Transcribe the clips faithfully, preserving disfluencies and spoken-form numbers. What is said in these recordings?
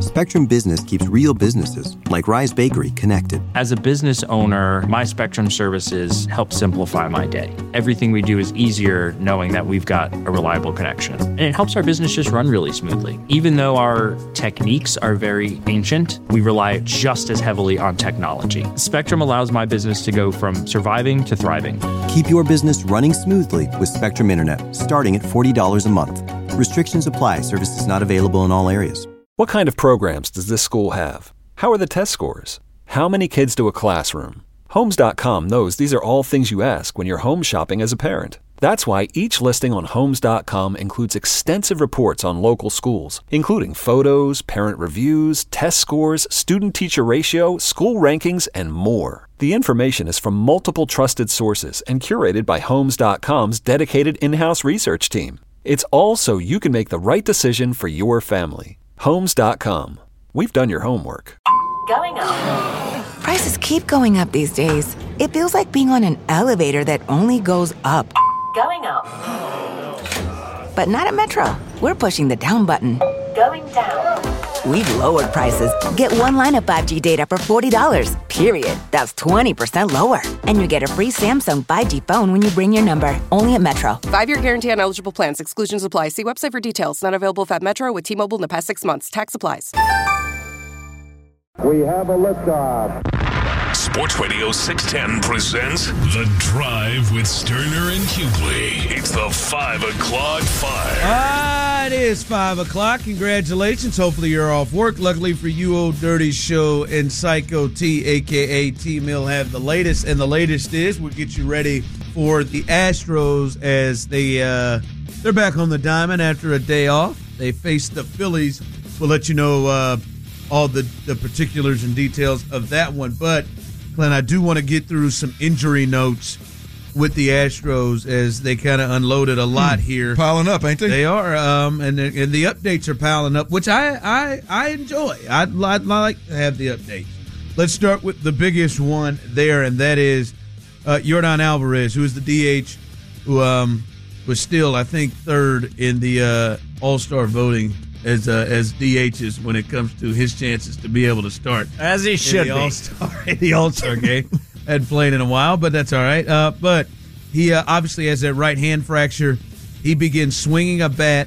Spectrum Business keeps real businesses, like Rise Bakery, connected. As a business owner, my Spectrum services help simplify my day. Everything we do is easier knowing that we've got a reliable connection. And it helps our business just run really smoothly. Even though our techniques are very ancient, we rely just as heavily on technology. Spectrum allows my business to go from surviving to thriving. Keep your business running smoothly with Spectrum Internet, starting at forty dollars a month. Restrictions apply. Services not available in all areas. What kind of programs does this school have? How are the test scores? How many kids do a classroom? Homes dot com knows these are all things you ask when you're home shopping as a parent. That's why each listing on Homes dot com includes extensive reports on local schools, including photos, parent reviews, test scores, student-teacher ratio, school rankings, and more. The information is from multiple trusted sources and curated by Homes dot com's dedicated in-house research team. It's all so you can make the right decision for your family. Homes dot com. We've done your homework. Going up. Prices keep going up these days. It feels like being on an elevator that only goes up. Going up. But not at Metro. We're pushing the down button. Going down. We've lowered prices. Get one line of five G data for forty dollars, period. That's twenty percent lower. And you get a free Samsung five G phone when you bring your number. Only at Metro. Five-year guarantee on eligible plans. Exclusions apply. See website for details. Not available if at Metro with T-Mobile in the past six months. Tax applies. We have a liftoff. Sports Radio six ten presents The Drive with Sterner and Hughley. It's the five o'clock Five. Ah, it is five o'clock. Congratulations. Hopefully you're off work. Luckily for you, Old Dirty Show and Psycho T, a k a. T-Mill, have the latest. And the latest is we'll get you ready for the Astros as they, uh, they're back on the diamond after a day off. They face the Phillies. We'll let you know uh, all the, the particulars and details of that one. But Glenn, I do want to get through some injury notes with the Astros as they kind of unloaded a lot hmm. here. Piling up, ain't they? They are, um, and, and the updates are piling up, which I I, I enjoy. I'd, I'd like to have the updates. Let's start with the biggest one there, and that is uh, Yordan Alvarez, who is the D H, who um, was still, I think, third in the uh, All-Star voting as uh, as D Hs when it comes to his chances to be able to start. As he should in the be. All-Star, in the All-Star game. Hadn't played in a while, but that's all right. Uh, but he uh, obviously has that right hand fracture. He begins swinging a bat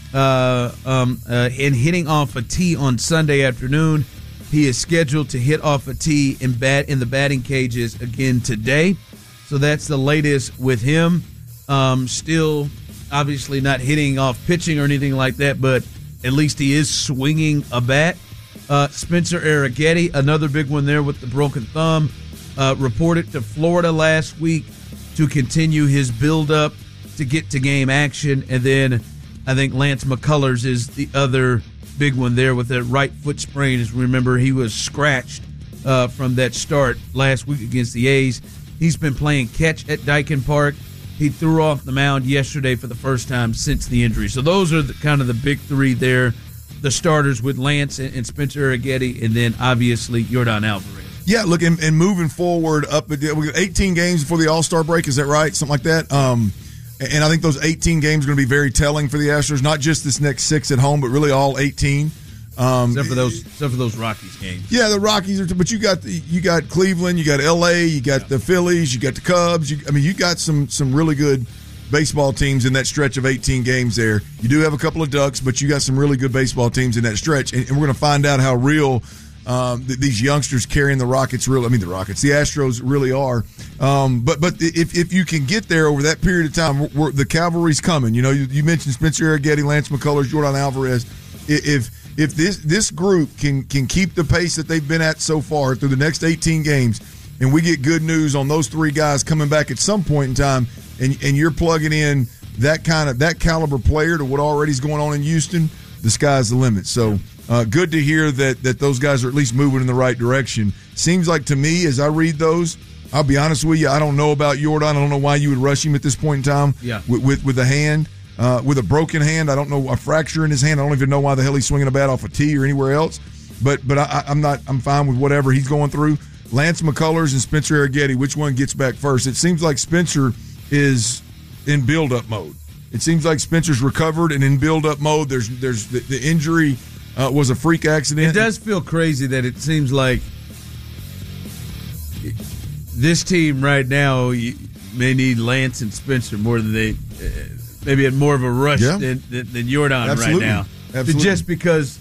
uh, um, uh, and hitting off a tee on Sunday afternoon. He is scheduled to hit off a tee and bat in the batting cages again today. So that's the latest with him. Um, still, obviously not hitting off pitching or anything like that, but at least he is swinging a bat. Uh, Spencer Arrighetti, another big one there with the broken thumb, uh, reported to Florida last week to continue his build-up to get to game action. And then I think Lance McCullers is the other big one there with that right foot sprain. As remember, he was scratched uh, from that start last week against the A's. He's been playing catch at Daikin Park. He threw off the mound yesterday for the first time since the injury. So those are the, kind of the big three there, the starters with Lance and, and Spencer Arrighetti, and then obviously Yordan Alvarez. Yeah, look, and, and moving forward, up we got eighteen games before the All-Star break. Is that right? Something like that. Um, and I think those eighteen games are going to be very telling for the Astros. Not just this next six at home, but really all eighteen. Um, except for those, except for those Rockies games. Yeah, the Rockies are. But you got the, you got Cleveland, you got L A, you got yeah. the Phillies, you got the Cubs. You, I mean, you got some some really good baseball teams in that stretch of eighteen games there. You do have a couple of Ducks, but you got some really good baseball teams in that stretch, and, and we're going to find out how real um, th- these youngsters carrying the Rockets really. I mean, the Rockets, the Astros really are. Um, but but if if you can get there over that period of time, we're, we're, the cavalry's coming. You know, you, you mentioned Spencer Arrighetti, Lance McCullers, Yordan Alvarez. If If this this group can can keep the pace that they've been at so far through the next eighteen games, and we get good news on those three guys coming back at some point in time, and and you're plugging in that kind of that caliber player to what already is going on in Houston, the sky's the limit. So uh, good to hear that that those guys are at least moving in the right direction. Seems like to me, as I read those, I'll be honest with you, I don't know about Yordan. I don't know why you would rush him at this point in time. Yeah. with with, with a hand. Uh, with a broken hand, I don't know, a fracture in his hand. I don't even know why the hell he's swinging a bat off a tee or anywhere else. But but I, I'm not. I'm fine with whatever he's going through. Lance McCullers and Spencer Arrighetti, which one gets back first? It seems like Spencer is in build-up mode. It seems like Spencer's recovered and in build-up mode. There's there's the, the injury uh, was a freak accident. It does feel crazy that it seems like this team right now may need Lance and Spencer more than they uh, maybe had more of a rush yeah. than, than, than Jordan Absolutely. right now. Absolutely. Just because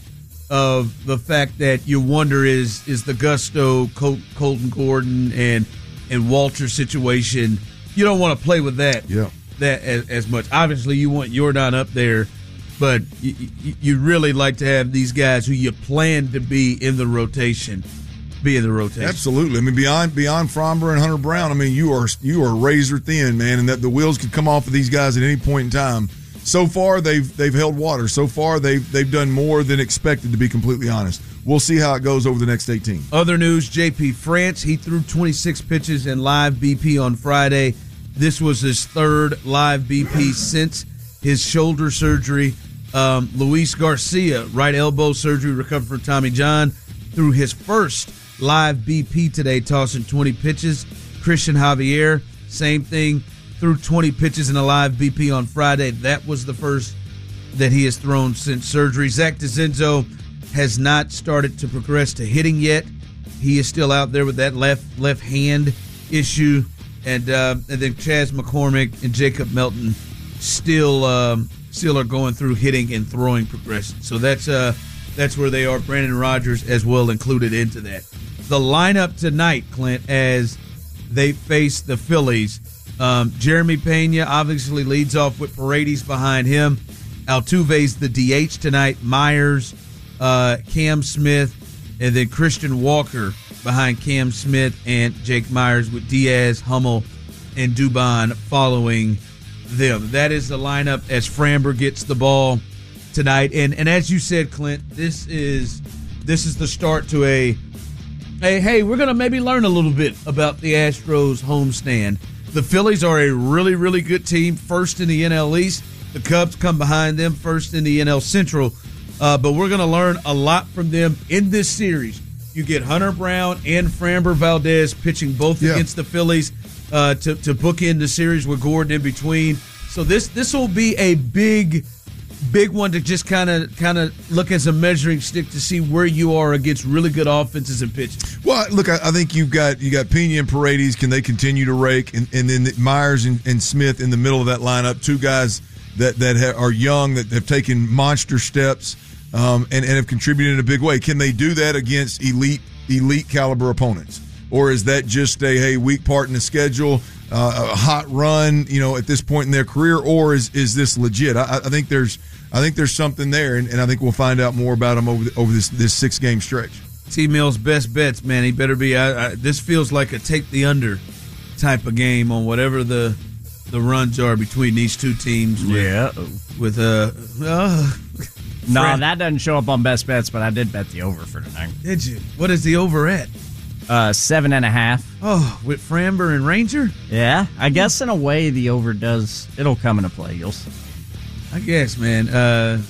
of the fact that you wonder is is the Gusto, Col- Colton Gordon, and and Walter situation. You don't want to play with that yeah. that as, as much. Obviously, you want Jordan up there, but you, you, you really like to have these guys who you plan to be in the rotation be in the rotation. Absolutely. I mean, beyond beyond Fromber and Hunter Brown, I mean, you are you are razor thin, man, and that the wheels could come off of these guys at any point in time. So far, they've they've held water. So far, they've they've done more than expected, to be completely honest. We'll see how it goes over the next eighteen. Other news, J P France, he threw twenty-six pitches in live B P on Friday. This was his third live B P since his shoulder surgery. Um, Luis Garcia, right elbow surgery, recovered from Tommy John, threw his first live B P today, tossing twenty pitches. Christian Javier, same thing, threw twenty pitches in a live B P on Friday. That was the first that he has thrown since surgery. Zach DeCenzo has not started to progress to hitting yet. He is still out there with that left left hand issue. And uh, and then Chaz McCormick and Jacob Melton still um, still are going through hitting and throwing progression. So that's uh that's where they are. Brandon Rogers as well included into that. The lineup tonight, Clint, as they face the Phillies. Um, Jeremy Pena obviously leads off with Paredes behind him. Altuve's the D H tonight. Myers, uh, Cam Smith, and then Christian Walker behind Cam Smith and Jake Myers, with Diaz, Hummel, and Dubon following them. That is the lineup as Framber gets the ball tonight. And and as you said, Clint, this is this is the start to a hey hey we're gonna maybe learn a little bit about the Astros homestand. The Phillies are a really really good team, first in the N L East. The Cubs come behind them, first in the N L Central. Uh, but we're gonna learn a lot from them in this series. You get Hunter Brown and Framber Valdez pitching both yeah. against the Phillies uh, to to bookend the series with Gordon in between. So this this will be a big, big one to just kind of kind of look as a measuring stick to see where you are against really good offenses and pitching. Well, look, I, I think you've got you got Pena and Paredes. Can they continue to rake? And, and then Myers and, and Smith in the middle of that lineup, two guys that that ha- are young, that have taken monster steps. Um, and, and have contributed in a big way. Can they do that against elite elite caliber opponents? Or is that just a, hey, weak part in the schedule, uh, a hot run, you know, at this point in their career? Or is is this legit? I, I think there's I think there's something there, and, and I think we'll find out more about them over the, over this, this six-game stretch. T-Mill's best bets, man. He better be I, I, – this feels like a take-the-under type of game on whatever the the runs are between these two teams. With, yeah. With uh, uh No, Fran- that doesn't show up on best bets, but I did bet the over for tonight. Did you? What is the over at? Uh, seven and a half. Oh, with Framber and Ranger? Yeah, I guess in a way the over does. It'll come into play. You'll see. I guess, man. Uh,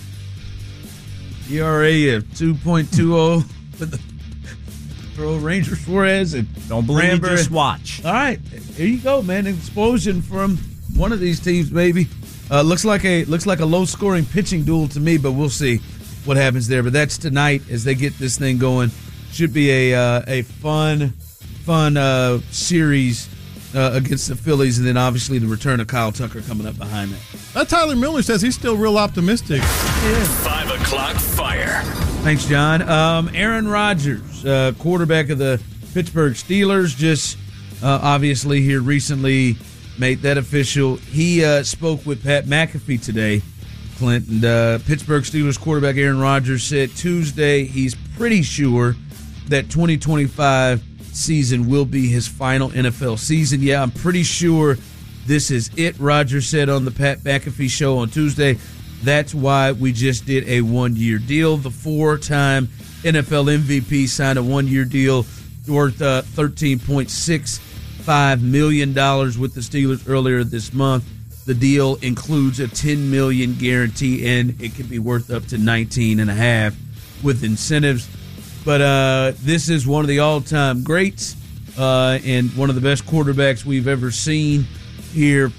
E R A of two point two oh for the throw Ranger Suarez and Don't believe Framber. me, just watch. All right, here you go, man. An explosion from one of these teams, maybe. Uh, looks like a looks like a low-scoring pitching duel to me, but we'll see what happens there. But that's tonight as they get this thing going. Should be a uh, a fun, fun uh, series uh, against the Phillies, and then obviously the return of Kyle Tucker coming up behind that. Uh, Tyler Miller says he's still real optimistic. Yeah. Five o'clock fire. Thanks, John. Um, Aaron Rodgers, uh, quarterback of the Pittsburgh Steelers, just uh, obviously here recently made that official. He uh, spoke with Pat McAfee today, Clint, and uh, Pittsburgh Steelers quarterback Aaron Rodgers said Tuesday he's pretty sure that twenty twenty-five season will be his final N F L season. Yeah, I'm pretty sure this is it, Rodgers said on the Pat McAfee show on Tuesday. That's why we just did a one-year deal. The four-time N F L M V P signed a one-year deal worth uh, thirteen point six five million dollars with the Steelers earlier this month. The deal includes a ten million dollars guarantee, and it can be worth up to nineteen and a half with incentives. But uh, this is one of the all-time greats uh, and one of the best quarterbacks we've ever seen here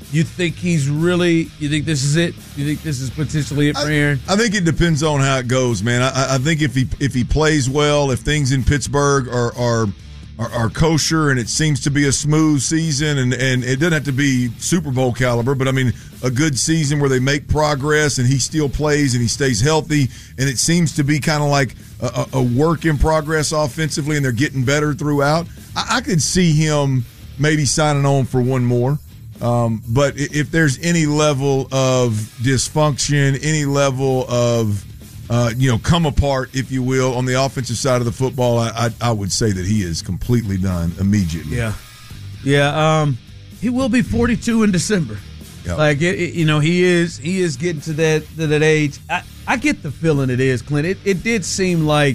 You think he's really? You think this is it? You think this is potentially it for Aaron? I think it depends on how it goes, man. I, I think if he if he plays well, if things in Pittsburgh are are are, are kosher, and it seems to be a smooth season, and, and it doesn't have to be Super Bowl caliber, but I mean a good season where they make progress and he still plays and he stays healthy, and it seems to be kind of like a, a work in progress offensively, and they're getting better throughout. I, I could see him maybe signing on for one more. Um, but if there's any level of dysfunction, any level of, uh, you know, come apart, if you will, on the offensive side of the football, I, I, I would say that he is completely done immediately. Yeah. Yeah. Um, he will be forty-two in December. Yep. Like, it, it, you know, he is he is getting to that to that age. I, I get the feeling it is, Clint. It, it did seem like,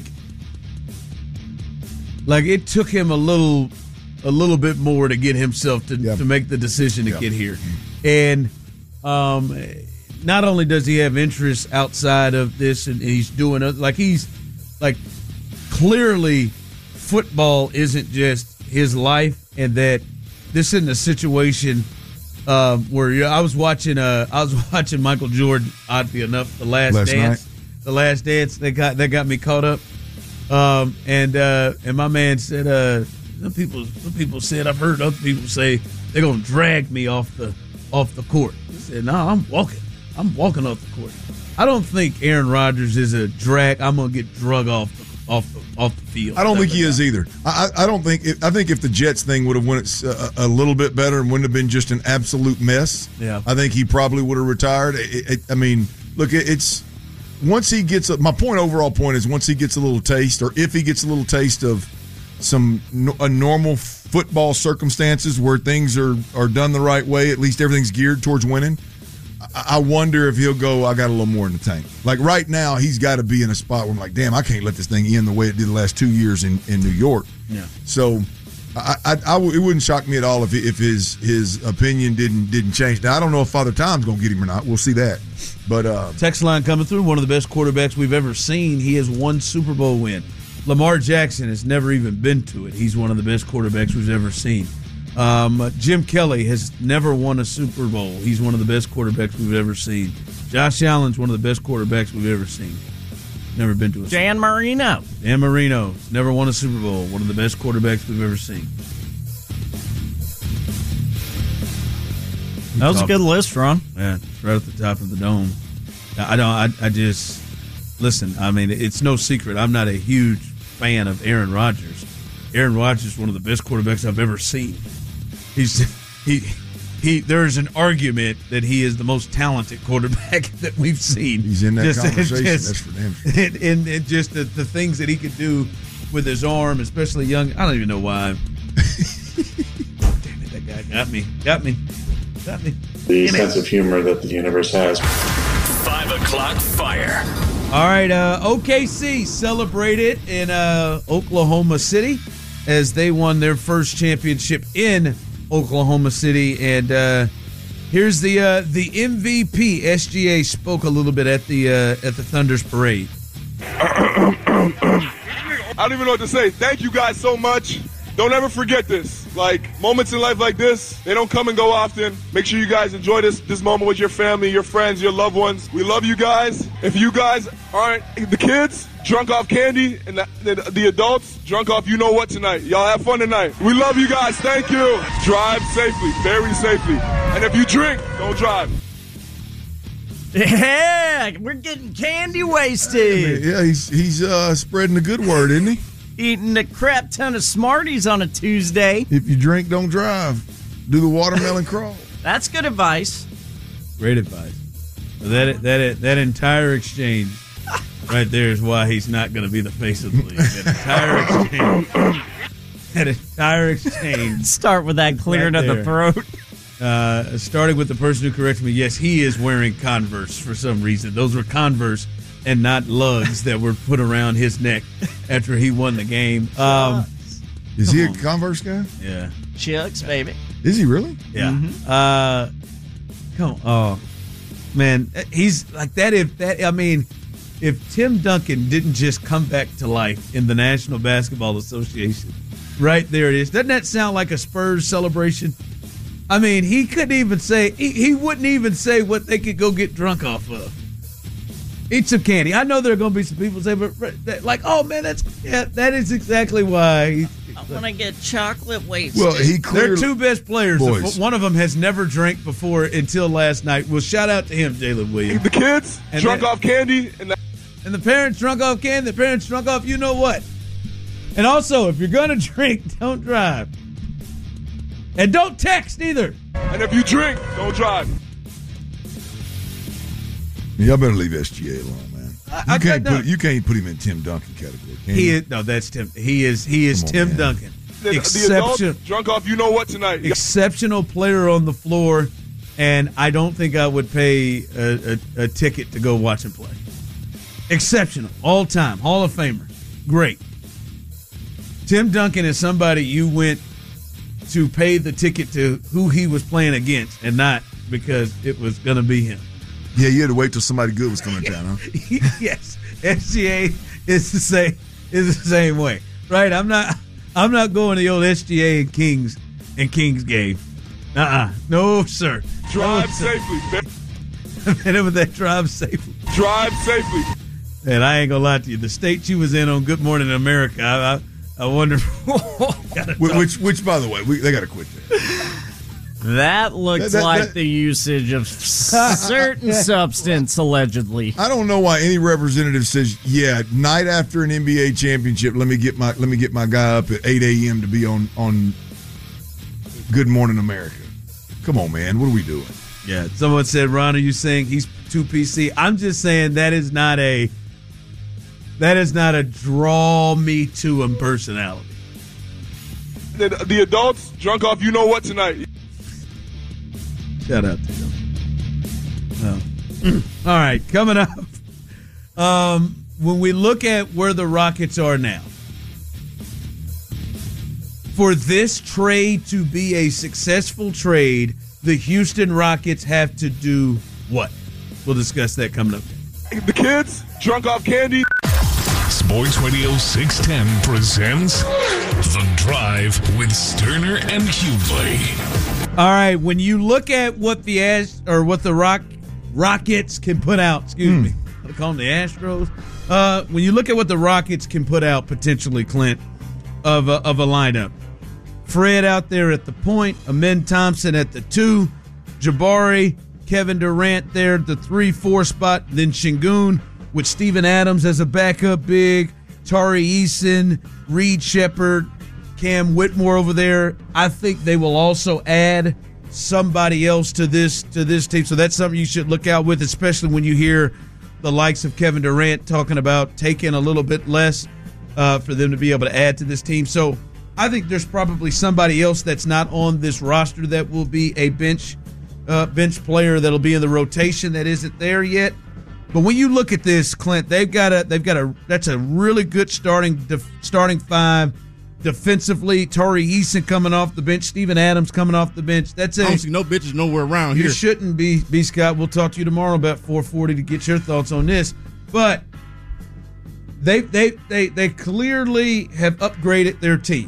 like it took him a little – a little bit more to get himself to, yep. to make the decision to yep. get here. And um, not only does he have interests outside of this, and he's doing it, like he's like clearly football isn't just his life, and that this isn't a situation um, where you know, I was watching uh, I was watching Michael Jordan, oddly enough, the last, last dance. Night. The last dance that got that got me caught up. Um, and uh, and my man said uh Some people, some people said, I've heard other people say they're gonna drag me off the off the court. He said, "No, I'm walking. I'm walking off the court." I don't think Aaron Rodgers is a drag. I'm gonna get drug off the, off the off the field. I don't think he is either. I, I don't think. It, I think if the Jets thing would have went a, a little bit better and wouldn't have been just an absolute mess, yeah, I think he probably would have retired. It, it, I mean, look, it, it's once he gets a, my point. Overall point is once he gets a little taste, or if he gets a little taste of some a normal football circumstances where things are, are done the right way, at least everything's geared towards winning, I, I wonder if he'll go, I got a little more in the tank. Like right now, he's got to be in a spot where I'm like, damn, I can't let this thing end the way it did the last two years in, in New York. Yeah. So I, I, I, it wouldn't shock me at all if if his his opinion didn't didn't change. Now, I don't know if Father Time's going to get him or not. We'll see that. But uh, text line coming through, one of the best quarterbacks we've ever seen. He has one Super Bowl win. Lamar Jackson has never even been to it. He's one of the best quarterbacks we've ever seen. Um, Jim Kelly has never won a Super Bowl. He's one of the best quarterbacks we've ever seen. Josh Allen's one of the best quarterbacks we've ever seen. Never been to a Dan Super Bowl. Marino. Dan Marino. Never won a Super Bowl. One of the best quarterbacks we've ever seen. That was a good list, Ron. Yeah, it's right at the top of the dome. I don't. I, I just listen. I mean, it's no secret. I'm not a huge fan of Aaron Rodgers. Aaron Rodgers is one of the best quarterbacks I've ever seen. He's he he. There's an argument that he is the most talented quarterback that we've seen. He's in that just, conversation. Just, That's for damn sure. And, and, and just the, the things that he could do with his arm, especially young. I don't even know why. Damn it, that guy got me. Got me. Got me. The Damn sense it. of humor that the universe has. Five o'clock fire. All right, uh, O K C celebrated in uh, Oklahoma City as they won their first championship in Oklahoma City. And uh, here's the uh, the M V P. S G A spoke a little bit at the uh, at the Thunder's parade. I don't even know what to say. Thank you guys so much. Don't ever forget this. Like, moments in life like this, they don't come and go often. Make sure you guys enjoy this this moment with your family, your friends, your loved ones. We love you guys. If you guys aren't the kids, drunk off candy, and the, the, the adults, drunk off you know what tonight. Y'all have fun tonight. We love you guys. Thank you. Drive safely, very safely. And if you drink, don't drive. Yeah, we're getting candy wasted. Yeah, he's he's uh, spreading the good word, isn't he? Eating a crap ton of Smarties on a Tuesday. If you drink, don't drive. Do the watermelon crawl. That's good advice. Great advice. That that that entire exchange right there is why he's not going to be the face of the league. That entire exchange. That entire exchange. Start with that clearing right of the throat. Uh, starting with the person who corrected me, yes, he is wearing Converse for some reason. Those were Converse and not lugs that were put around his neck after he won the game. Um, is he a on. Converse guy? Yeah. Chucks, baby. Is he really? Yeah. Mm-hmm. Uh, come on. Oh, man. He's like that. If that, I mean, if Tim Duncan didn't just come back to life in the National Basketball Association, right there it is. Doesn't that sound like a Spurs celebration? I mean, he couldn't even say, he, he wouldn't even say what they could go get drunk off of. Eat some candy. I know there are going to be some people say, but like, oh man, that's yeah, that is exactly why. He, I want to get chocolate wasted. Well, he clearly, they're two best players. Boys. One of them has never drank before until last night. Well, shout out to him, Jalen Williams. The kids and drunk that, off candy, and the, and the parents drunk off candy. The parents drunk off, you know what? And also, if you're going to drink, don't drive. And don't text either. And if you drink, don't drive. Y'all better leave S G A alone, man. I, you I can't got put you can't put him in Tim Duncan category. Can He you? is no, that's Tim. He is he is Come on, Tim man. Duncan. The, the Exception, adults drunk off, you know what tonight? exceptional player on the floor, and I don't think I would pay a, a, a ticket to go watch him play. Exceptional, all time, Hall of Famer, great. Tim Duncan is somebody you went to pay the ticket to who he was playing against, and not because it was going to be him. Yeah, you had to wait till somebody good was coming to town, huh? Yes, S G A is the same is the same way, right? I'm not I'm not going to the old S G A and Kings and Kings game. Uh-uh, no sir. Drive no, sir. safely, man. And it was that drive safely. Drive safely. And I ain't gonna lie to you, the state you was in on Good Morning America, I I, I wonder. which, which, which, by the way, we, they got to quit that. That looks That- that- like that- the usage of certain substance, allegedly. I don't know why any representative says, "Yeah, night after an N B A championship, let me get my let me get my guy up at eight a.m. to be on on Good Morning America." Come on, man, what are we doing? Yeah, someone said, "Ron, are you saying he's too P C?" I'm just saying that is not a that is not a draw me to him personality. The, the adults drunk off, you know what tonight? Shout out to them. Oh. All right, coming up. Um, when we look at where the Rockets are now, for this trade to be a successful trade, the Houston Rockets have to do what? We'll discuss that coming up. The kids drunk off candy. Sports Radio six ten presents The Drive with Sterner and Hughley. All right, when you look at what the Ash or what the Rock Rockets can put out, excuse Mm. me, I call them the Astros. Uh, when you look at what the Rockets can put out potentially, Clint, of a, of a lineup, Fred out there at the point, Amen Thompson at the two, Jabari, Kevin Durant there at the three four spot, then Şengün with Steven Adams as a backup big, Tari Eason, Reed Shepherd, Cam Whitmore over there. I think they will also add somebody else to this to this team. So that's something you should look out with, especially when you hear the likes of Kevin Durant talking about taking a little bit less uh, for them to be able to add to this team. So I think there's probably somebody else that's not on this roster that will be a bench uh, bench player that'll be in the rotation that isn't there yet. But when you look at this, Clint, they've got a they've got a that's a really good starting def, starting five defensively. Tari Eason coming off the bench, Steven Adams coming off the bench. That's a I don't see no bitches nowhere around you here. shouldn't be B Scott. We'll talk to you tomorrow about four forty to get your thoughts on this. But they they they they clearly have upgraded their team.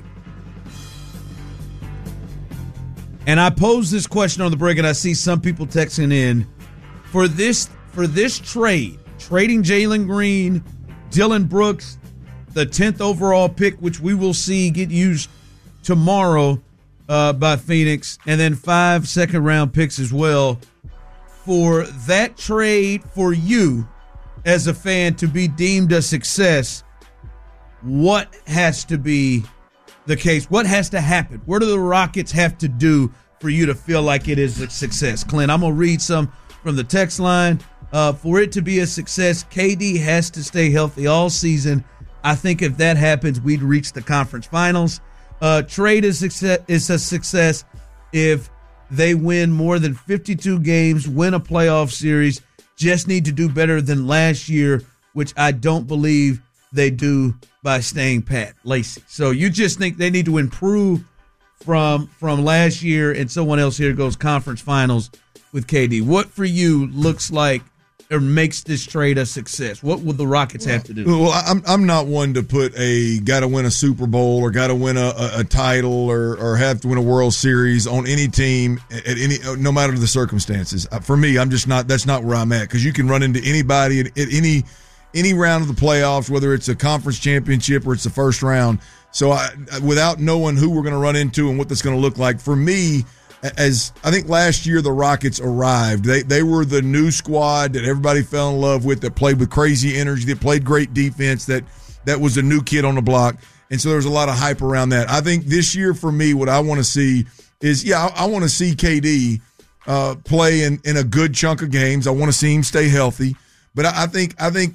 And I posed this question on the break, and I see some people texting in for this for this trade, trading Jalen Green, Dylan Brooks, the tenth overall pick, which we will see get used tomorrow uh, by Phoenix, and then five second round picks as well. For that trade for you as a fan to be deemed a success, what has to be the case? What has to happen? What do the Rockets have to do for you to feel like it is a success? Clint, I'm going to read some from the text line. Uh, for it to be a success, K D has to stay healthy all season. I think if that happens, we'd reach the conference finals. Uh, trade is, success, is a success if they win more than fifty-two games, win a playoff series, just need to do better than last year, which I don't believe they do by staying pat. Lacey. So you just think they need to improve from from last year, and someone else here goes conference finals with K D. What for you looks like or makes this trade a success? What would the Rockets have to do? Well, I'm I'm not one to put a got to win a Super Bowl or got to win a, a, a title or or have to win a World Series on any team at any no matter the circumstances. For me, I'm just not. That's not where I'm at, because you can run into anybody at, at any any round of the playoffs, whether it's a conference championship or it's the first round. So I, without knowing who we're going to run into and what that's going to look like, for me, as I think last year the Rockets arrived, they they were the new squad that everybody fell in love with, that played with crazy energy, that played great defense, that that was a new kid on the block. And so there was a lot of hype around that. I think this year for me, what I want to see is, yeah, I, I want to see K D uh, play in, in a good chunk of games. I want to see him stay healthy. But I, I think I think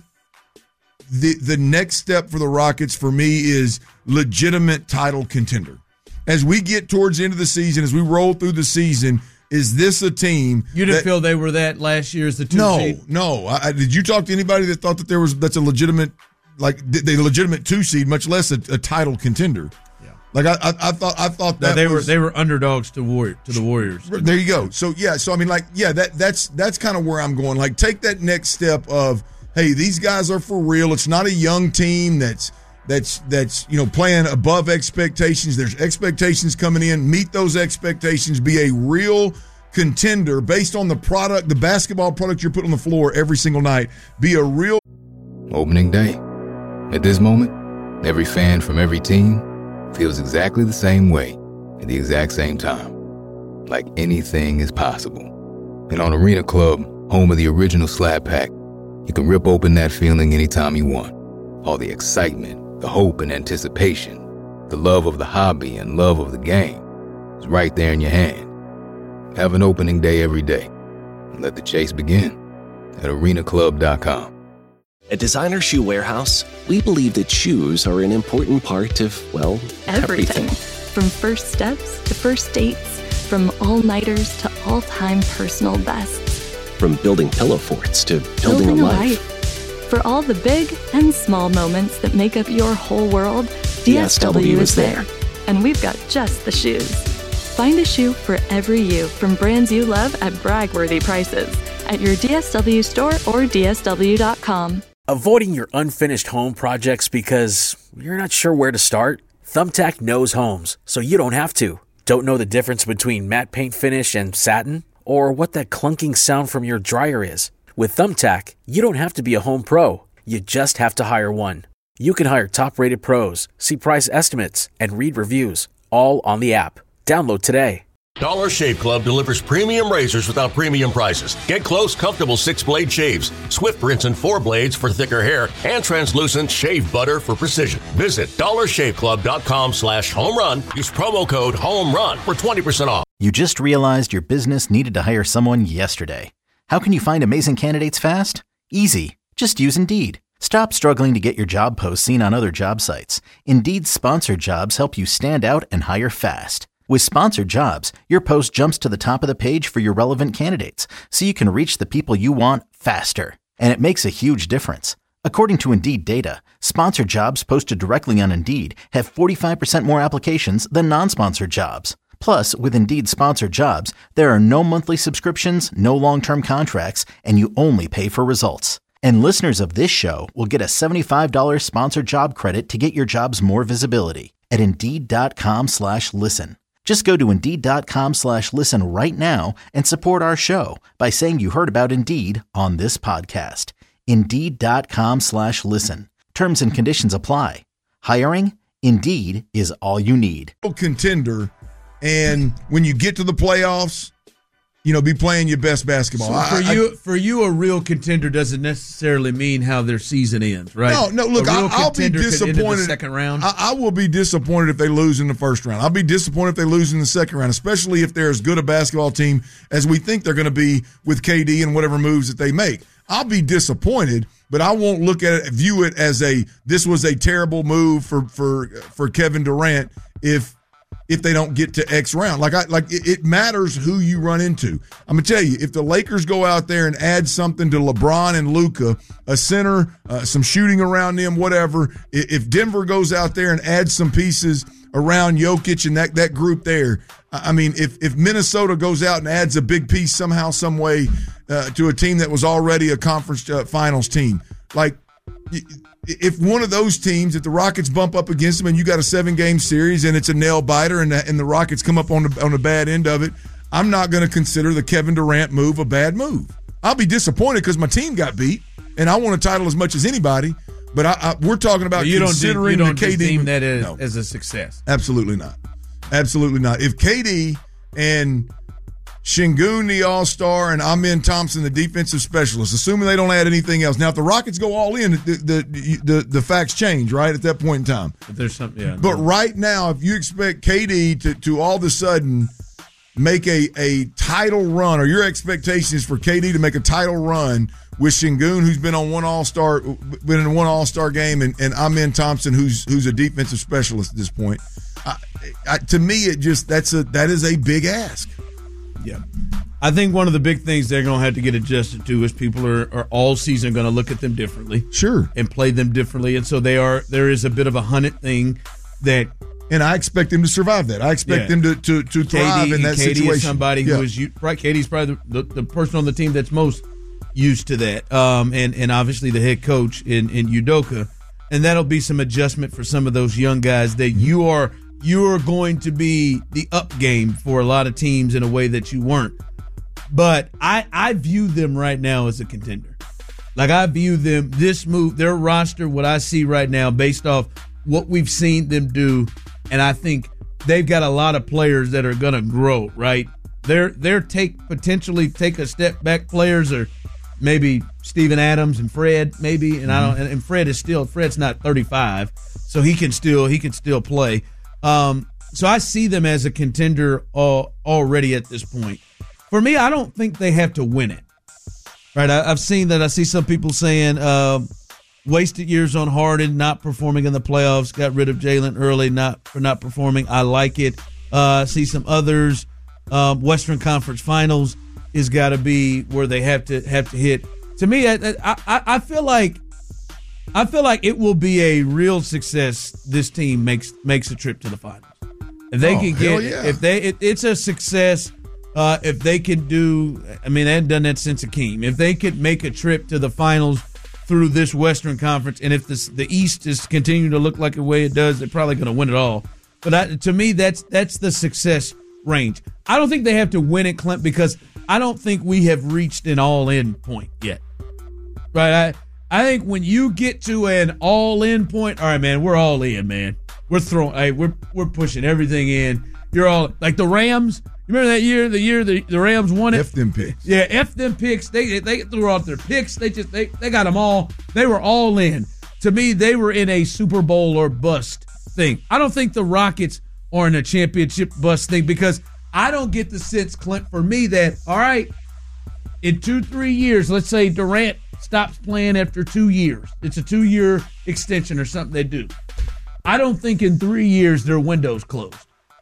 the the next step for the Rockets for me is legitimate title contender. As we get towards the end of the season, as we roll through the season, is this a team? You didn't that, feel they were that last year as the two no, seed? No, no. Did you talk to anybody that thought that there was that's a legitimate, like the legitimate two seed, much less a, a title contender? Yeah. Like I, I, I thought, I thought that no, they was, were they were underdogs to Warrior to the Warriors. There you go. So yeah, so I mean, like yeah, that that's that's kind of where I'm going. Like take that next step of, hey, these guys are for real. It's not a young team that's. That's that's you know playing above expectations. There's expectations coming in. Meet those expectations. Be a real contender based on the product, the basketball product you're putting on the floor every single night. Be a real opening day. At this moment, every fan from every team feels exactly the same way at the exact same time. Like anything is possible. And on Arena Club, home of the original Slab Pack, you can rip open that feeling anytime you want. All the excitement, the hope and anticipation, the love of the hobby and love of the game is right there in your hand. Have an opening day every day and let the chase begin at arena club dot com. At Designer Shoe Warehouse, we believe that shoes are an important part of, well, everything. everything. From first steps to first dates, from all-nighters to all-time personal bests. From building pillow forts to building, building a a life. life. For all the big and small moments that make up your whole world, D S W is there. And we've got just the shoes. Find a shoe for every you from brands you love at brag-worthy prices at your D S W store or D S W dot com. Avoiding your unfinished home projects because you're not sure where to start? Thumbtack knows homes, so you don't have to. Don't know the difference between matte paint finish and satin? Or what that clunking sound from your dryer is? With Thumbtack, you don't have to be a home pro. You just have to hire one. You can hire top-rated pros, see price estimates, and read reviews, all on the app. Download today. Dollar Shave Club delivers premium razors without premium prices. Get close, comfortable six-blade shaves, swift rinse and four blades for thicker hair, and translucent shave butter for precision. Visit dollar shave club dot com slash home run. Use promo code HOMERUN for twenty percent off. You just realized your business needed to hire someone yesterday. How can you find amazing candidates fast? Easy. Just use Indeed. Stop struggling to get your job posts seen on other job sites. Indeed's sponsored jobs help you stand out and hire fast. With sponsored jobs, your post jumps to the top of the page for your relevant candidates, so you can reach the people you want faster. And it makes a huge difference. According to Indeed data, sponsored jobs posted directly on Indeed have forty-five percent more applications than non-sponsored jobs. Plus, with Indeed sponsored jobs, there are no monthly subscriptions, no long-term contracts, and you only pay for results. And listeners of this show will get a seventy-five dollars sponsored job credit to get your jobs more visibility at Indeed.com slash listen. Just go to Indeed.com slash listen right now and support our show by saying you heard about Indeed on this podcast. Indeed.com slash listen. Terms and conditions apply. Hiring? Indeed is all you need. Contender. And when you get to the playoffs, you know, be playing your best basketball. So for I, you, I, for you, a real contender doesn't necessarily mean how their season ends, right? No, no. Look, I, I'll be disappointed. Second round. I, I will be disappointed if they lose in the first round. I'll be disappointed if they lose in the second round, especially if they're as good a basketball team as we think they're going to be with K D and whatever moves that they make. I'll be disappointed, but I won't look at it, view it as a this was a terrible move for for for Kevin Durant if. if they don't get to X round. Like I like it, it matters who you run into. I'm gonna tell you, if the Lakers go out there and add something to LeBron and Luka, a center, uh, some shooting around them, whatever. If Denver goes out there and adds some pieces around Jokic and that that group there, I mean, if if Minnesota goes out and adds a big piece somehow, some way, uh, to a team that was already a conference uh, finals team. Like, if one of those teams, if the Rockets bump up against them and you got a seven-game series and it's a nail-biter and the, and the Rockets come up on the, on the bad end of it, I'm not going to consider the Kevin Durant move a bad move. I'll be disappointed because my team got beat, and I want a title as much as anybody, but I, I, we're talking about you considering don't, you don't the K D. deem that as, no. as a success. Absolutely not. Absolutely not. If K D and Şengün, the all-star, and Amen Thompson, the defensive specialist, assuming they don't add anything else. Now, if the Rockets go all in, the the the, the facts change, right, at that point in time. But there's something, yeah. But no. right now, if you expect K D to, to all of a sudden make a, a title run, or your expectation is for K D to make a title run with Şengün, who's been on one all-star, been in one all-star game, and, and Amen Thompson, who's who's a defensive specialist at this point, I, I, to me, it just that's a that is a big ask. Yeah. I think one of the big things they're going to have to get adjusted to is people are, are all season going to look at them differently. Sure. And play them differently. And so they are. There is a bit of a hunted thing that. And I expect them to survive that. I expect yeah. them to, to, to thrive K D, in that K D situation. Is somebody yeah. who is, right, K D's probably the, the, the person on the team that's most used to that. Um, and, and obviously the head coach in, in Udoka. And that'll be some adjustment for some of those young guys that you are, you are going to be the up game for a lot of teams in a way that you weren't. But I, I view them right now as a contender. Like, I view them, this move, their roster, what I see right now, based off what we've seen them do, and I think they've got a lot of players that are going to grow, right? They're they're take potentially take a step back players, or maybe Steven Adams and Fred, maybe, and I don't. And, and Fred is still Fred's not thirty-five, so he can still he can still play. Um, so I see them as a contender all, already at this point. For me, I don't think they have to win it. Right? I, I've seen that. I see some people saying uh, wasted years on Harden, not performing in the playoffs, got rid of Jalen early, not for not performing. I like it. Uh, see some others. Um, Western Conference Finals is got to be where they have to have to hit. To me, I, I I feel like I feel like it will be a real success. This team makes makes a trip to the finals. If they oh, can get, yeah. if they, it, it's a success. Uh, if they can do, I mean, they hadn't done that since Akeem. If they could make a trip to the finals through this Western Conference, and if this, the East is continuing to look like the way it does, they're probably going to win it all. But I, to me, that's that's the success range. I don't think they have to win it, Clint, because I don't think we have reached an all-in point yet. Right? I I think when you get to an all-in point, all right, man, we're all in, man. We're throwing, hey, we're we're pushing everything in. You're all like the Rams. You remember that year, the year the, the Rams won it? F them picks. Yeah, F them picks. They they threw out their picks. They just they, they got them all. They were all in. To me, they were in a Super Bowl or bust thing. I don't think the Rockets are in a championship bust thing, because I don't get the sense, Clint, for me that, all right, in two, three years, let's say Durant stops playing after two years. It's a two-year extension or something they do. I don't think in three years their window's closed.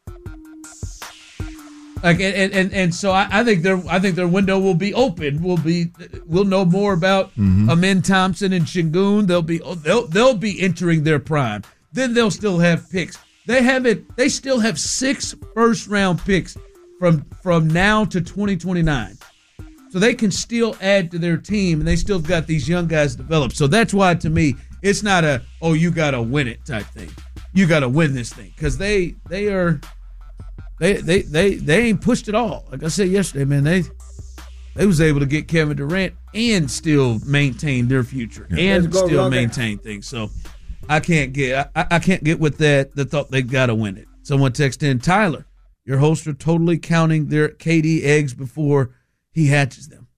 Like and and, and so I, I think their I think their window will be open. We'll be we'll know more about mm-hmm. Amen Thompson and Şengün. They'll be they'll they'll be entering their prime. Then they'll still have picks. They have it. They still have six first round picks from from now to twenty twenty-nine. So they can still add to their team, and they still got these young guys developed. So that's why, to me, it's not a oh you got to win it type thing. You got to win this thing, because they they are. They, they they they ain't pushed it all. Like I said yesterday, man, they they was able to get Kevin Durant and still maintain their future yeah. and still maintain there. things. So I can't get I, I can't get with that. The thought they got to win it. Someone texted in, Tyler, your hosts are totally counting their K D eggs before he hatches them.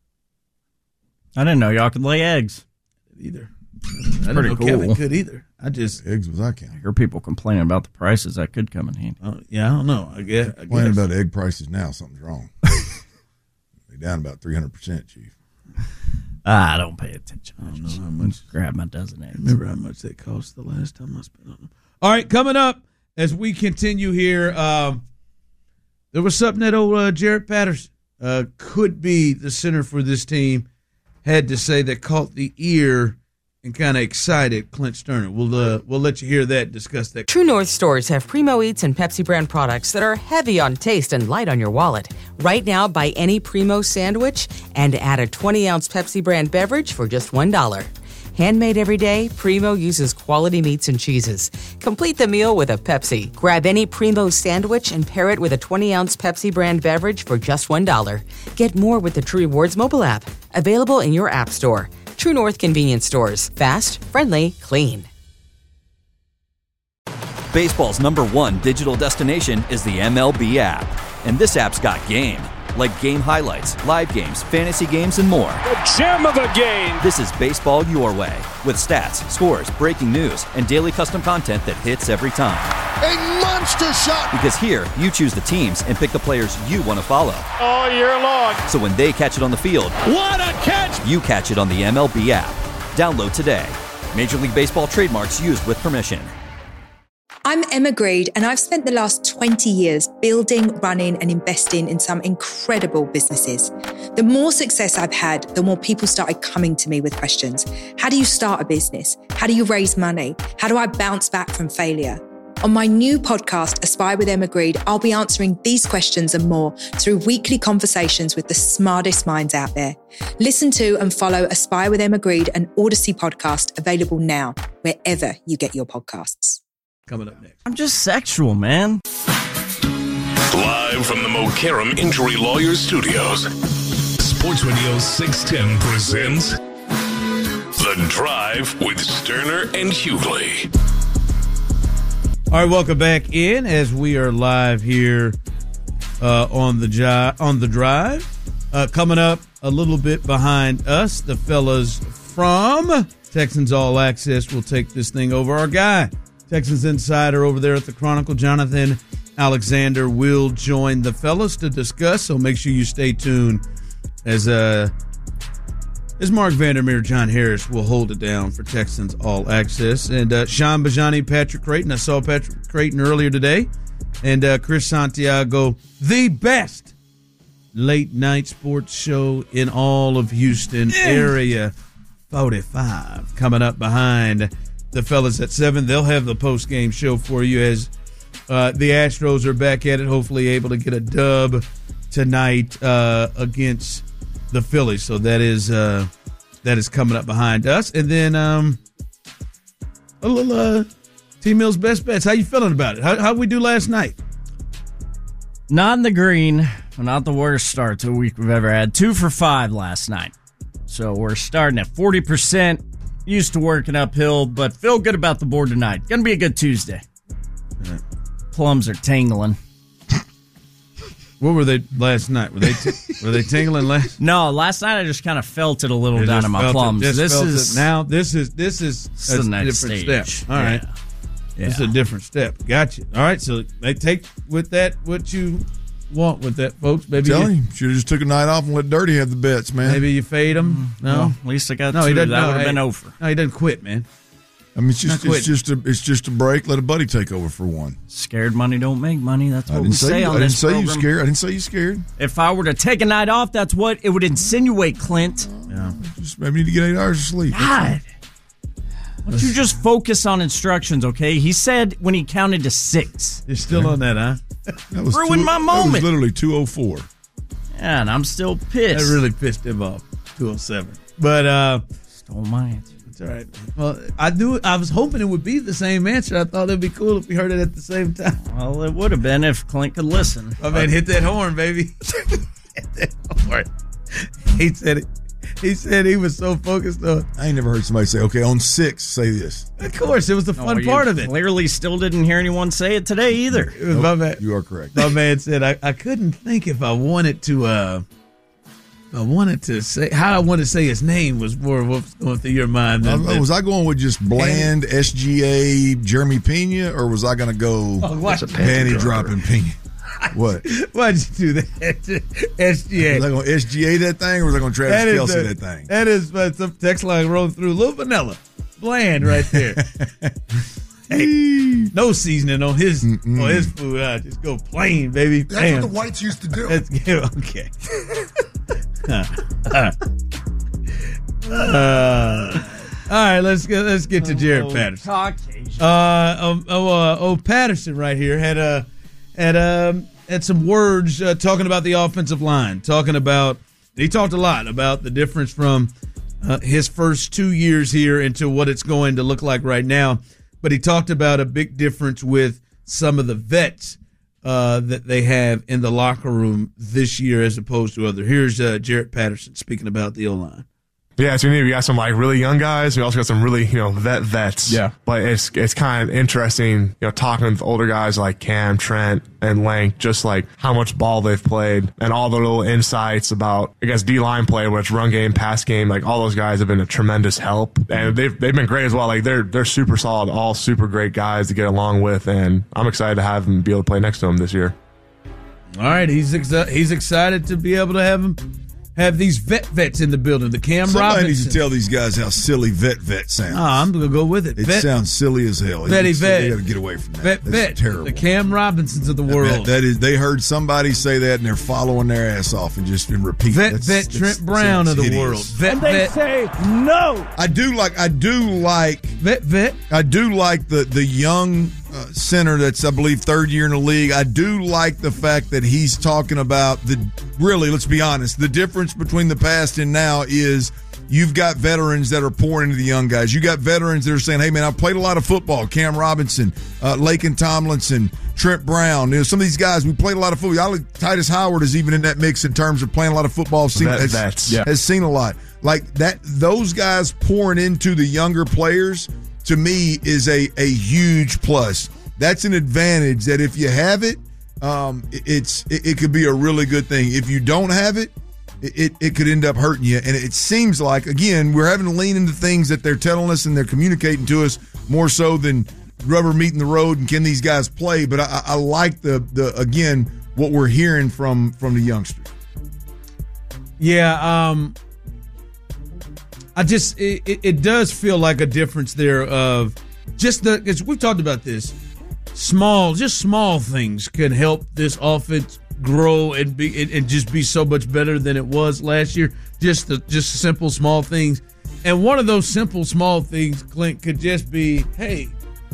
I didn't know y'all could lay eggs either. I didn't know cool. Kevin could either. I just eggs was I count. I hear people complaining about the prices. That could come in handy. Uh, yeah, I don't know. I guess I complaining guess. about egg prices now. Something's wrong. They're down about three hundred percent, Chief. I don't pay attention. I don't know how much. Grab my dozen eggs. Remember how much they cost the last time I spent on them. All right, coming up as we continue here. Um, there was something that old uh, Jarrett Patterson uh, could be the center for this team had to say that caught the ear and kind of excited Clint Sterner. We'll uh, we'll let you hear that, discuss that. True North stores have Primo Eats and Pepsi brand products that are heavy on taste and light on your wallet. Right now, buy any Primo sandwich and add a twenty-ounce Pepsi brand beverage for just one dollar. Handmade every day, Primo uses quality meats and cheeses. Complete the meal with a Pepsi. Grab any Primo sandwich and pair it with a twenty-ounce Pepsi brand beverage for just one dollar. Get more with the True Rewards mobile app. Available in your app store. True North convenience stores. Fast, friendly, clean. Baseball's number one digital destination is the M L B app. And this app's got game. Like game highlights, live games, fantasy games, and more. The gem of a game! This is baseball your way. With stats, scores, breaking news, and daily custom content that hits every time. A monster shot! Because here, you choose the teams and pick the players you want to follow. All year long. So when they catch it on the field, what a catch! You catch it on the M L B app. Download today. Major League Baseball trademarks used with permission. I'm Emma Greed, and I've spent the last twenty years building, running, and investing in some incredible businesses. The more success I've had, the more people started coming to me with questions. How do you start a business? How do you raise money? How do I bounce back from failure? On my new podcast, Aspire with Emma Greed, I'll be answering these questions and more through weekly conversations with the smartest minds out there. Listen to and follow Aspire with Emma Greed, an Odyssey podcast, available now, wherever you get your podcasts. Coming up next. I'm just sexual, man. Live from the Mokaram Injury Lawyers Studios, Sports Radio six ten presents The Drive with Sterner and Hughley. All right, welcome back in as we are live here uh, on the jo- on the drive. Uh, coming up a little bit behind us, the fellas from Texans All Access will take this thing over. Our guy, Texans Insider over there at the Chronicle, Jonathan Alexander, will join the fellas to discuss, so make sure you stay tuned as uh, as Mark Vandermeer, John Harris will hold it down for Texans All Access. And uh, Sean Bajani, Patrick Creighton. I saw Patrick Creighton earlier today. And uh, Chris Santiago, the best late-night sports show in all of Houston, yeah. Area forty-five, coming up behind the fellas at seven. They'll have the post-game show for you as uh, the Astros are back at it, hopefully able to get a dub tonight uh, against the Phillies. So that is uh, that is coming up behind us. And then um, a little uh, T-Mill's best bets. How you feeling about it? How how we do last night? Not in the green. Not the worst start to a week we've ever had. Two for five last night. So we're starting at forty percent. Used to working uphill, but feel good about the board tonight. Gonna be a good Tuesday. Right. Plums are tingling. What were they last night? Were they t- were they tingling last? No, last night I just kind of felt it a little down in my plums. It, this is it. Now this is this is this a is the next different stage. step. All right, yeah. Yeah. It's a different step. Gotcha. All right, so they take with that what you want with that, folks. Maybe Tell you should have just took a night off and let Dirty have the bets, man. Maybe you fade him. No, well, at least I got no. two. He doesn't. That No, would have hey, been over. No, he doesn't quit, man. I mean, it's just it's just a it's just a break. Let a buddy take over for one. Scared money don't make money. That's what I we didn't say, say you, on I this didn't say program. you scared. I didn't say you scared. If I were to take a night off, that's what it would insinuate, Clint. Yeah, just maybe need to get eight hours of sleep. God, why don't you just focus on instructions, okay? He said when he counted to six. You're still on that, huh? That was Ruined two, my moment. That was literally two oh four. Yeah, and I'm still pissed. That really pissed him off. two oh seven. But uh, stole my answer. It's all right. Well, I knew I was hoping it would be the same answer. I thought it'd be cool if we heard it at the same time. Well, it would have been if Clint could listen. I mean, hit that horn, baby. Hit that horn. He said it. He said he was so focused on. I ain't never heard somebody say, "Okay, on six, say this." Of course, it was the fun oh, part of it. Clearly, still didn't hear anyone say it today either. It was nope, my man. You are correct. My man said, "I, I couldn't think if I wanted to." Uh, I wanted to say how I wanted to say his name was more what was going through your mind. Than, was I going with just bland S G A Jeremy Pena, or was I going to go oh, panty dropping Pena? What? Why'd you do that? S G A. Was I going to S G A that thing, or was I going to Travis that Kelce the, that thing? That is uh, some text line rolling through. A little vanilla. Bland right there. Hey, no seasoning on his Mm-mm. on his food. I just go plain, baby. That's Bam. what the whites used to do. Let's go. Okay. uh, uh, right, let's get let's get to Jaret Oh, Patterson. Caucasian. Uh, oh, oh, uh, oh, Patterson right here had a had um had some words uh, talking about the offensive line. Talking about he talked a lot about the difference from uh, his first two years here into what it's going to look like right now. But he talked about a big difference with some of the vets uh, that they have in the locker room this year as opposed to other. Here's uh, Jaret Patterson speaking about the O-line. Yeah, so we got some like really young guys. We also got some really, you know, vet vets. Yeah. But it's it's kind of interesting, you know, talking with older guys like Cam, Trent, and Lank, just like how much ball they've played and all the little insights about, I guess, D-line play, whether it's run game, pass game. Like all those guys have been a tremendous help, and they've they've been great as well. Like they're they're super solid, all super great guys to get along with, and I'm excited to have them be able to play next to them this year. All right, he's ex- he's excited to be able to have him. Have these vet vets in the building. The Cam Somebody Robinson. needs to tell these guys how silly vet vet sounds. Oh, I'm going to go with it. It vet, sounds silly as hell. Vetty It's- vet. They got to get away from that. Vet That's vet. terrible. The Cam Robinsons of the That- world. that is. They heard somebody say that and they're following their ass off and just been repeating. Vet That's- vet that's- Trent that Brown sounds of the hideous. world. Vet And vet. say no. I do like. I do like vet vet. I do like the the young uh, center that's I believe third year in the league. I do like the fact that he's talking about the really. Let's be honest. The difference between the past and now is you've got veterans that are pouring into the young guys. You got veterans that are saying, "Hey man, I've played a lot of football." Cam Robinson, uh, Laken Tomlinson, Trent Brown. You know, some of these guys we played a lot of football. I like Titus Howard is even in that mix in terms of playing a lot of football. Seen, Vet has, vets, yeah. has seen a lot. Like that, those guys pouring into the younger players to me is a a huge plus. That's an advantage that if you have it, um, it, it's it, it could be a really good thing. If you don't have it, it, it it could end up hurting you. And it seems like again we're having to lean into things that they're telling us and they're communicating to us more so than rubber meeting the road and can these guys play. But I, I like the the again what we're hearing from from the youngsters. Yeah, um, I just it, it, it does feel like a difference there of just the because we've talked about this small, just small things can help this offense grow and be and, and just be so much better than it was last year. Just the just simple small things, and one of those simple small things, Clint, could just be, hey,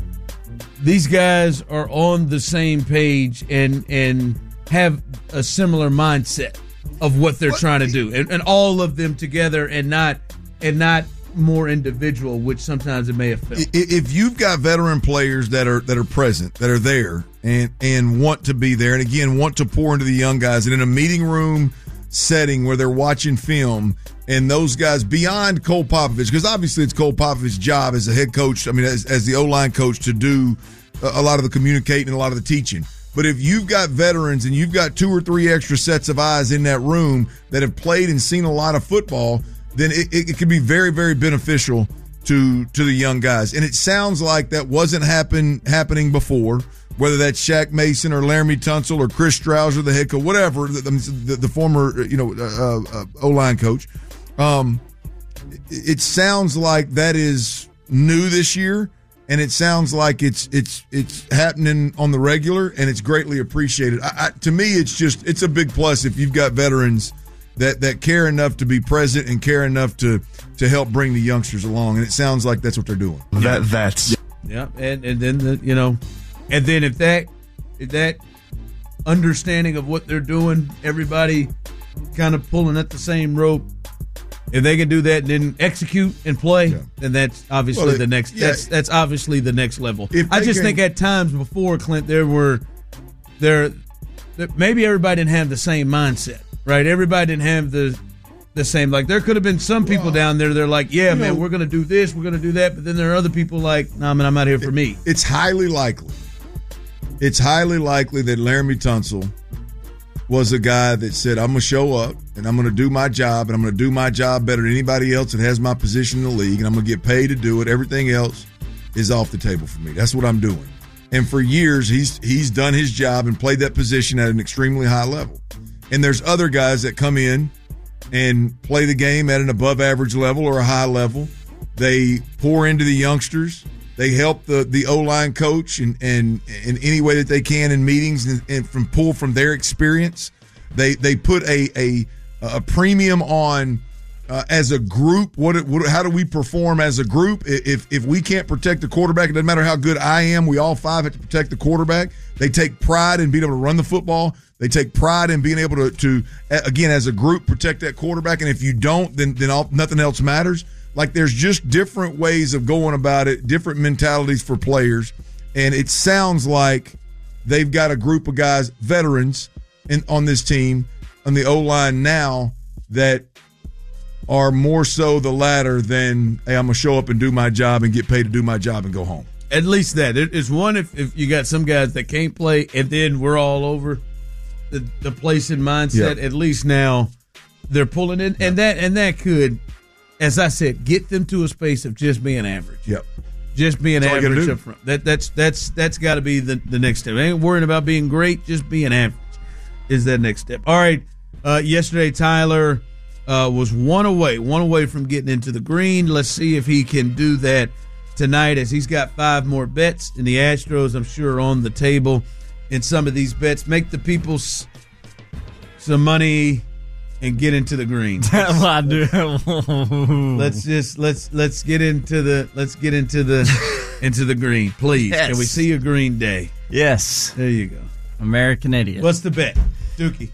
these guys are on the same page and and have a similar mindset of what they're what? trying to do, and, and all of them together, and not and not more individual, which sometimes it may have felt. If you've got veteran players that are that are present, that are there, and and want to be there, and again want to pour into the young guys, and in a meeting room setting where they're watching film, and those guys beyond Cole Popovich, because obviously it's Cole Popovich's job as a head coach, I mean as, as the O-line coach, to do a lot of the communicating and a lot of the teaching. But if you've got veterans and you've got two or three extra sets of eyes in that room that have played and seen a lot of football, then it, it, it could be very, very beneficial to to the young guys. And it sounds like that wasn't happen happening before, whether that's Shaq Mason or Laramie Tunsil or Chris Strouser, the head coach, whatever, the, the, the former you know uh, uh, O-line coach. Um, it, it sounds like that is new this year. And it sounds like it's it's it's happening on the regular, and it's greatly appreciated. I, I, to me, it's just it's a big plus if you've got veterans that, that care enough to be present and care enough to to help bring the youngsters along. And it sounds like that's what they're doing. That that's yeah, and and then the you know, and then if that if that understanding of what they're doing, everybody kind of pulling at the same rope. If they can do that and then execute and play, yeah. then that's obviously well, it, the next. Yeah. That's that's obviously the next level. I just can, think at times before, Clint, there were there, there maybe everybody didn't have the same mindset, right? Everybody didn't have the the same. Like there could have been some people well, down there. They're like, yeah, man, know, we're going to do this, we're going to do that, but then there are other people like, no, nah, man, I'm out here for it, me. It's highly likely. It's highly likely that Laramie Tunsil was a guy that said, I'm going to show up and I'm going to do my job and I'm going to do my job better than anybody else that has my position in the league, and I'm going to get paid to do it. Everything else is off the table for me. That's what I'm doing. And for years, he's he's done his job and played that position at an extremely high level. And there's other guys that come in and play the game at an above average level or a high level. They pour into the youngsters. They help the, the O-line coach in, in, in any way that they can in meetings and, and from pull from their experience. They they put a a, a premium on uh, as a group, what, what how do we perform as a group? If if we can't protect the quarterback, it doesn't matter how good I am. We all five have to protect the quarterback. They take pride in being able to run the football. They take pride in being able to, to again, as a group, protect that quarterback. And if you don't, then then all, nothing else matters. Like, there's just different ways of going about it, different mentalities for players. And it sounds like they've got a group of guys, veterans, in, on this team, on the O-line now, that are more so the latter than, hey, I'm going to show up and do my job and get paid to do my job and go home. At least that. It's one if, if you got some guys that can't play and then we're all over the, the place and mindset. Yep. At least now they're pulling in. Yep. And that and that could, as I said, get them to a space of just being average. Yep. Just being that's average up front. That that's that's that's got to be the, the next step. I ain't worrying about being great, just being average is that next step. All right. Uh, yesterday, Tyler uh, was one away, one away from getting into the green. Let's see if he can do that tonight, as he's got five more bets. And the Astros, I'm sure, are on the table in some of these bets. Make the people s- some money and get into the green. I do. let's just let's let's get into the let's get into the into the green, please. Yes. Can we see a green day? Yes. There you go. American Idiot. What's the bet, Dookie?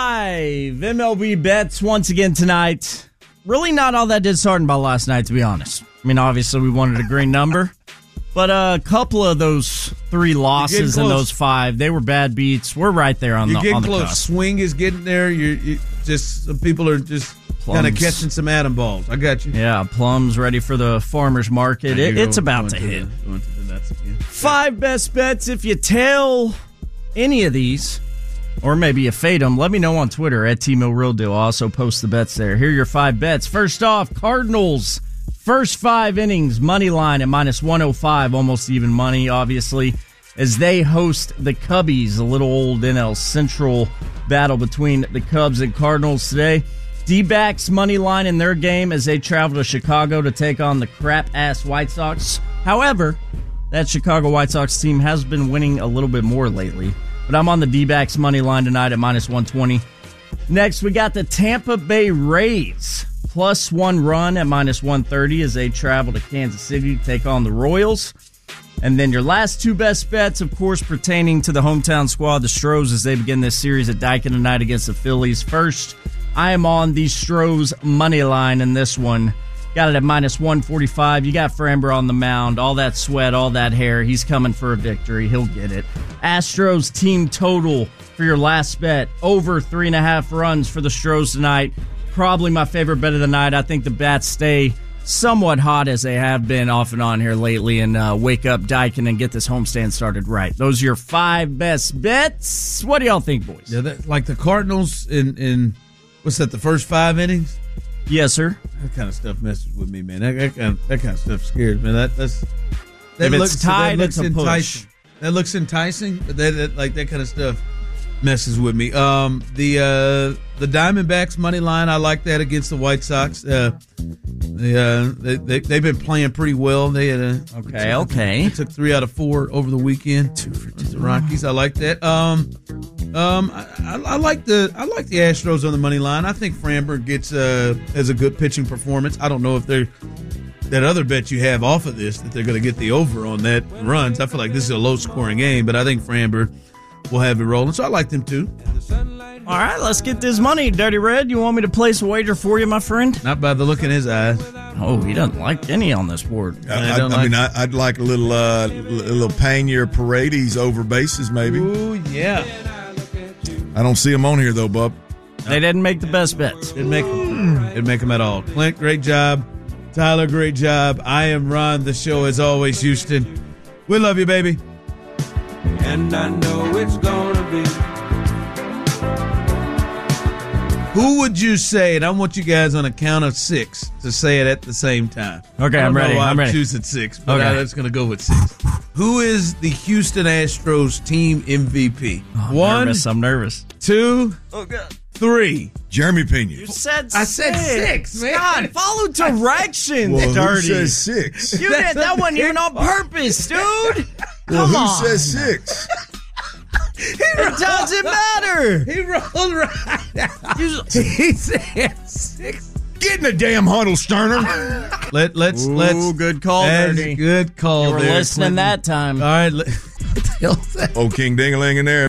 Five M L B bets once again tonight. Really not all that disheartened by last night, to be honest. I mean, obviously, we wanted a green number. But a couple of those three losses and those five, they were bad beats. We're right there on You're the on the close. cusp. Swing is getting there. You're, you just some people are just kind of catching some atom balls. I got you. Yeah, plums ready for the farmer's market. It, go, it's about to hit. The, going to the nuts again. Five best bets. If you tail any of these, or maybe you fade them, let me know on Twitter at T Mill Real Deal. I'll also post the bets there. Here are your five bets. First off, Cardinals. First five innings, money line at minus one oh five, almost even money, obviously, as they host the Cubbies, a little old N L Central battle between the Cubs and Cardinals today. D-backs money line in their game as they travel to Chicago to take on the crap-ass White Sox. However, that Chicago White Sox team has been winning a little bit more lately. But I'm on the D-backs money line tonight at minus one twenty. Next, we got the Tampa Bay Rays. Plus one run at minus one thirty as they travel to Kansas City to take on the Royals. And then your last two best bets, of course, pertaining to the hometown squad, the Stros, as they begin this series at Daikin tonight against the Phillies. First, I am on the Stros money line in this one. Got it at minus one forty-five. You got Framber on the mound. All that sweat, all that hair. He's coming for a victory. He'll get it. Astros team total for your last bet. Over three and a half runs for the Stros tonight. Probably my favorite bet of the night. I think the bats stay somewhat hot as they have been off and on here lately and uh, wake up Daikin and get this homestand started right. Those are your five best bets. What do y'all think, boys? Yeah, that, like the Cardinals in, in, what's that, the first five innings? Yes, sir. That kind of stuff messes with me, man. That, that, kind, of, that kind of stuff scares me. That, that's, that if looks, it's tied, that looks it's a enticing. push. That looks enticing, but that, that like that kind of stuff messes with me. Um, the uh, the Diamondbacks money line, I like that against the White Sox. Uh, they, uh, they, they they've been playing pretty well. They had a okay, okay. They took three out of four over the weekend. Two for two. The Rockies, I like that. Um, um, I, I, I like the I like the Astros on the money line. I think Framber gets uh has a good pitching performance. I don't know if they're that other bet you have off of this that they're going to get the over on that runs. I feel like this is a low scoring game, but I think Framber will have it rolling. So I like them too. All right, let's get this money, Dirty Red. You want me to place a wager for you, my friend? Not by the look in his eyes. Oh, he doesn't like any on this board. I, I, I like, mean, I, I'd like a little, uh, a little Pena Paredes over bases, maybe. Ooh, yeah. I don't see them on here though, bub. They didn't make the best bets. Didn't make them. Didn't make them at all. Clint, great job. Tyler, great job. I am Ron. The show is always Houston. We love you, baby. And I know it's gonna be. Who would you say, and I want you guys on a count of six to say it at the same time. Okay, I'm ready. I'm, I'm ready. choosing six, but okay. I'm just going to go with six. Who is the Houston Astros team M V P? Oh, I'm One. nervous. I'm nervous. Two. Oh, God. Three. Jeremy Pena. You said I six. said six, man. God, follow directions, well, Dirty. Who says six? You did that one even on purpose, dude. Well, Come who on. says six? It doesn't matter. He rolled right out. He said six. Get in the damn huddle, Sterner. Let let's Ooh, let's good call, that's Dirty. good call. You were there, listening Clinton. that time. All right. Let, what the hell is that? Oh, King Ding-a-ling in there.